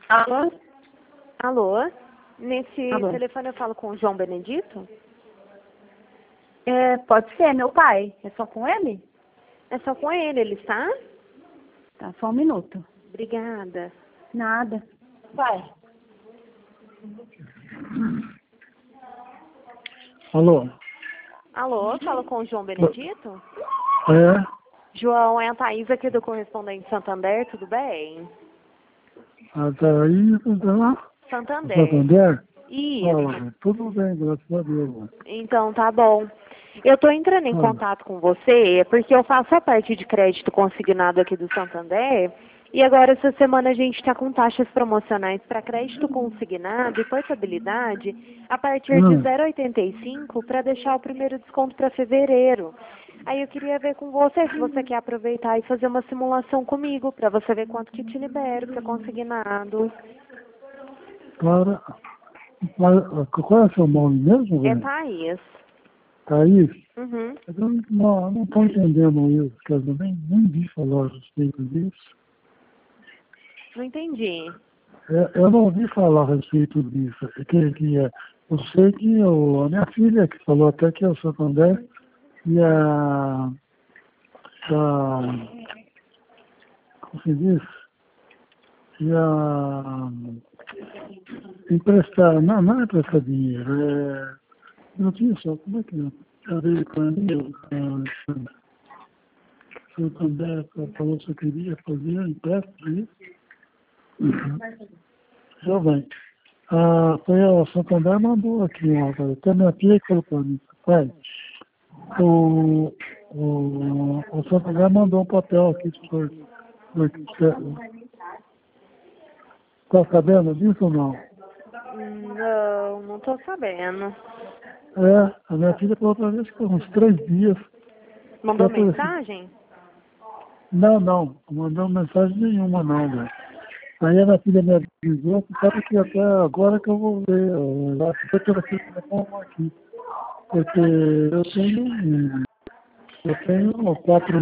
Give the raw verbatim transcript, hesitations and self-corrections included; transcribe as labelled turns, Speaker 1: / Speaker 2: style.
Speaker 1: Alô?
Speaker 2: Alô? Nesse
Speaker 1: Alô?
Speaker 2: telefone eu falo com o João Benedito?
Speaker 1: É, pode ser, meu pai. É só com ele?
Speaker 2: É só com ele, ele está?
Speaker 1: Tá, só um minuto.
Speaker 2: Obrigada.
Speaker 1: Nada. Vai.
Speaker 3: Alô?
Speaker 2: Alô, falo com o João Benedito?
Speaker 3: É?
Speaker 2: João, é a Thaís aqui do Correspondente Santander, tudo bem?
Speaker 3: Ah, tá aí, tá lá?
Speaker 2: Santander.
Speaker 3: Santander?
Speaker 2: Isso.
Speaker 3: Ah, tudo bem, graças a Deus. Mano.
Speaker 2: Então, tá bom. Eu estou entrando em
Speaker 3: Ah.
Speaker 2: contato com você porque eu faço a parte de crédito consignado aqui do Santander e agora essa semana a gente está com taxas promocionais para crédito consignado e portabilidade a partir de
Speaker 3: Hum.
Speaker 2: zero vírgula oitenta e cinco para deixar o primeiro desconto para fevereiro. Aí eu queria ver com você se você quer aproveitar e fazer uma simulação comigo para você ver quanto que te libero para consignado.
Speaker 3: Para, mas, qual é o seu nome mesmo,
Speaker 2: É
Speaker 3: velho?
Speaker 2: Thaís.
Speaker 3: Thaís?
Speaker 2: Uhum.
Speaker 3: Eu não não estou entendendo isso, quer dizer, nem, nem vi falar a respeito disso.
Speaker 2: Não entendi.
Speaker 3: É, eu não ouvi falar a respeito disso. É Que, que, é, eu sei que o, a minha filha que falou até que é o Santander e a, a como se diz? E a emprestar, não, não é emprestar dinheiro, é, não tinha só, como é que é? Cadê para mim, o Santander falou que eu queria fazer empréstimo, isso? Já bem. Ah, foi o Santander mandou aqui uma coisa. Até minha filha que falou para mim, pai, o, o, o Santander mandou um papel aqui por, por Está sabendo disso ou não?
Speaker 2: Não, não tô sabendo.
Speaker 3: É, a minha filha falou outra vez que uns três dias.
Speaker 2: Mandou
Speaker 3: Eu falei assim,
Speaker 2: mensagem?
Speaker 3: não, não, não mandou mensagem nenhuma não, velho. Aí a minha filha me avisou, sabe que até agora que eu vou ver, eu acho que eu tenho aqui aqui. Porque eu tenho, eu tenho quatro